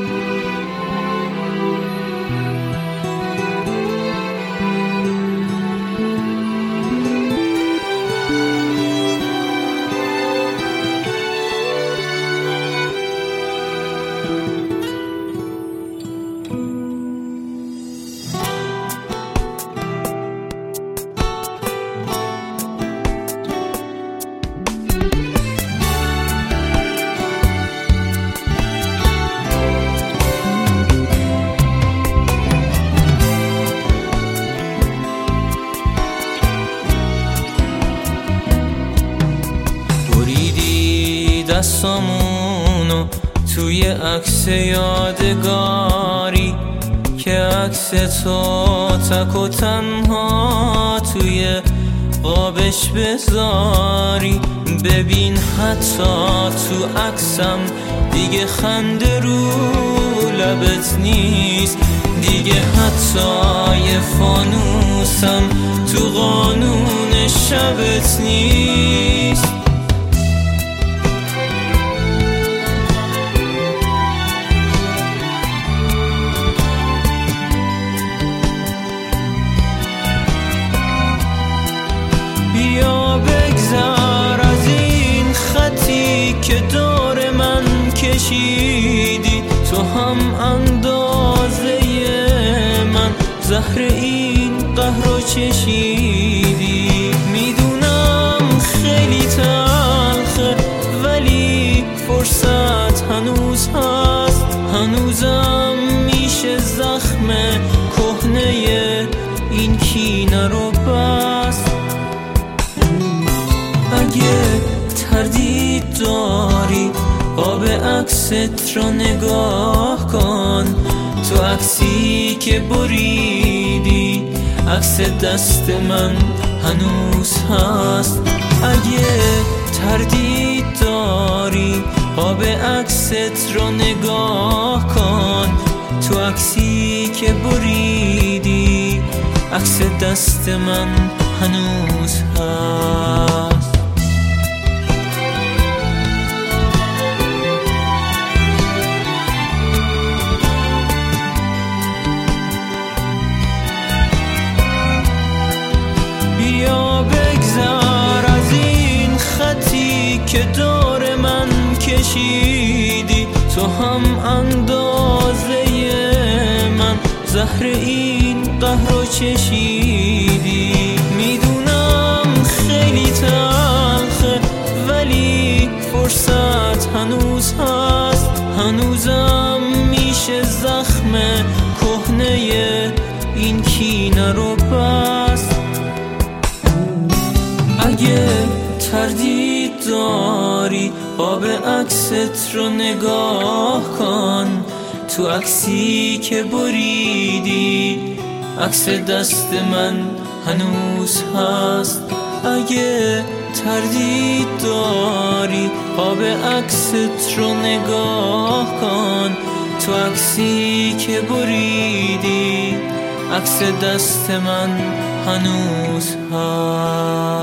دستامونو توی عکس یادگاری که عکس تو تک و تنها توی قابش بذاری. ببین حتی تو عکسم دیگه خنده رو لبت نیست، دیگه حتی یه فانوسم تو قانون شبت نیست. بیا بگذر از این خطی که دور من کشیدی، تو هم اندازه من زهر این قهر رو چشیدی. میدونم خیلی تلخه ولی فرصت هنوز هست، هنوزم میشه زخم کهنه این کینه رو بست. اگه تردید داری قاب عکست رو نگاه کن، تو عکسی که بریدی عکس دست من هنوز هست. اگه تردید داری قاب عکست رو نگاه کن، تو عکسی که بریدی عکس دست من هنوز هست. بیا بگذر از این خطی که دور من کشیدی، تو هم اندازه من زهر این قهر رو چشیدی. میدونم خیلی تلخه ولی فرصت هنوز هست، هنوزم میشه زخم کهنه این کینه رو بست. اگه تردید داری قاب عکست رو نگاه کن، تو عکسی که بریدی عکس دست من هنوز هست. اگه تردید داری قاب عکست رو نگاه کن، تو عکسی که بریدی عکس دست من هنوز هست.